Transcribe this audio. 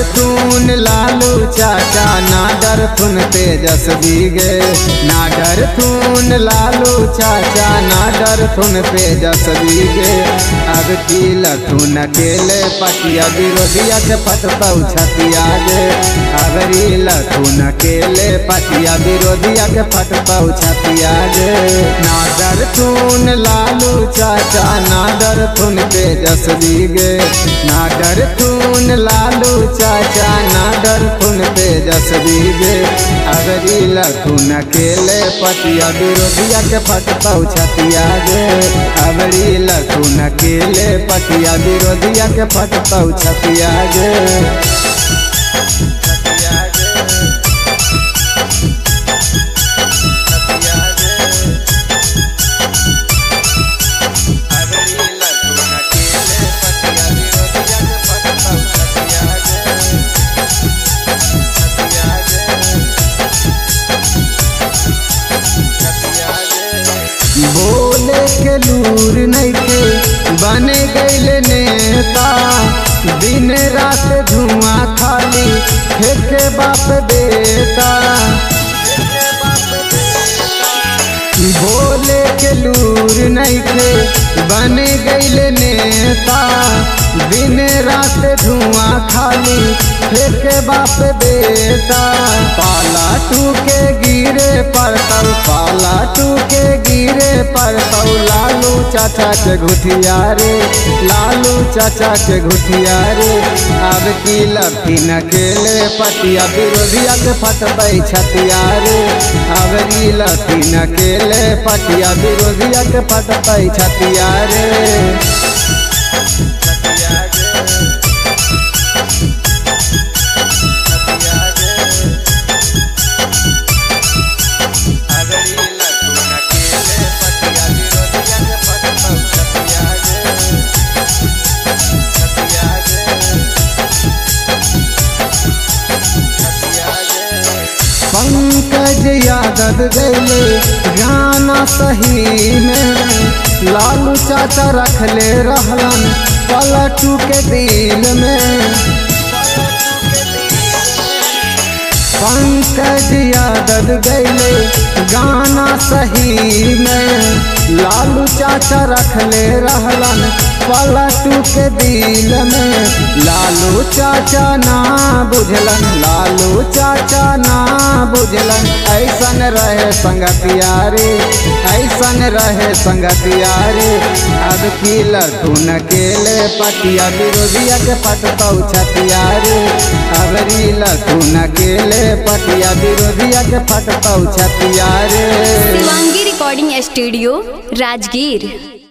थून लालू चाचा ना डर थून तेजस्वी गे, ना डर थून लालू चाचा ना डर थून तेजस्वी गे। अब की लथून अकेले पटिया विरोधिया के फटतौ छतिया गे, अबरी लथून अकेले पटिया विरोधिया के फटतौ छतिया गे। ना डर थून लालू चाचा ना डर थून तेजस्वी गे, ना डर थून लालू चाचा ना डर थून तेजस्वी गे। अबरी लथून अकेले पटिया विरोधिया के फटतौ छतिया गे, अबरी लथून अकेले पटिया विरोधिया के फटतौ छतिया गे। बोले के लूर नहीं थे बने गईले नेता, दिन रात धुआं खाली फेंके बाप बेटा। बोले के लूर नहीं थे बने गईले नेता, दिन रात धुआं खाली फेंके बाप बेटा। पाला टूके गिरे पड़तौ, पाला टूके गिरे पड़तौ लालू चाचा के घुटिया रे, लालू चाचा के घुटिया रे। अब की लथीन अकेले पटिया विरोधिया के फटबै छतिया रे, अब की लथीन अकेले पटिया विरोधिया के फटबै छतिया रे। पंकज यादव गैले गाना सही में, लालू चाचा रखले रहलन पलटू के दिल में। पंकज यादव गैले गाना सही में, लालू चाचा रखले रहलन पलटू के दिल में। लालू चाचा ना बुझलन, लालू चाचा ना बुझलन, ऐसन रहे संगतिया रे, ऐसन रहे संगतिया रे। अब की लथून अकेले पटिया विरोधिया के फटतौ छतिया रे, अबरी लथून अकेले पटिया विरोधिया के फटतौ छतिया रे। Shivangi recording studio Rajgir.